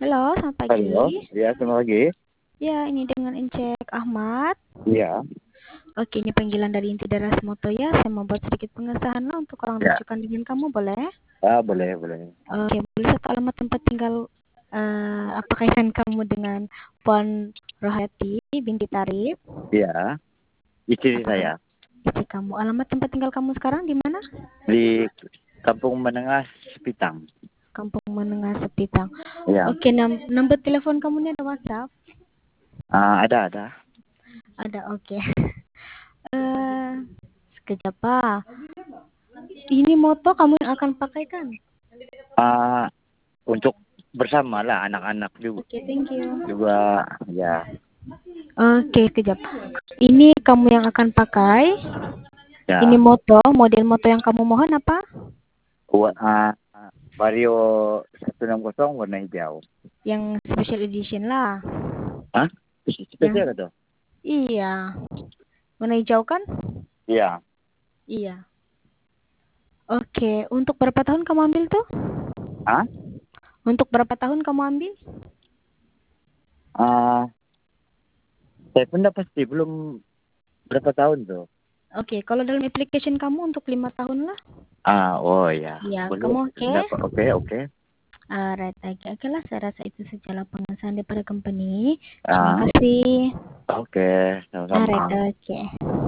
Halo, selamat Halo, pagi. ya selamat pagi. Ya, ini dengan Encek Ahmad. Iya, Oke, ini panggilan dari Inti Daras Moto ya. Saya mau buat sedikit pengesahan lah untuk orang ya, rujukan dengan kamu, boleh? boleh, boleh. Oke, boleh satu alamat tempat tinggal apa kaitan kamu dengan Puan Rohati binti Tarif? Iya, istri Apakah saya istri kamu? Alamat tempat tinggal kamu sekarang di mana? di Kampung Menengah Sepitang. Kampung Menengah Sepitang. Iya, Oke, nomor telepon kamu ini ada WhatsApp? ada. Ada, oke. Eh, sekejap, Pak. Ini moto kamu yang akan pakai kan? Ah, untuk bersama lah anak-anak juga, Oke, thank you. juga ya, Oke, kejap. Ini kamu yang akan pakai. Ini ya. model moto yang kamu mohon apa? Buat Vario 160 warna hijau. Yang special edition lah. Hah? Yang Spesial atau? iya. Warna hijau kan? Iya. Iya. Oke, untuk berapa tahun kamu ambil tuh? Ah, Untuk berapa tahun kamu ambil? ah, saya pun pasti belum berapa tahun tuh. Oke, kalau dalam application kamu untuk 5 tahun lah. Oh ya, Iya, boleh. kamu oke? Dapat, oke. Right, oke lah. Saya rasa itu sajalah pengesahan daripada company. Terima Ah, kasih. oke, Right, sama-sama. oke.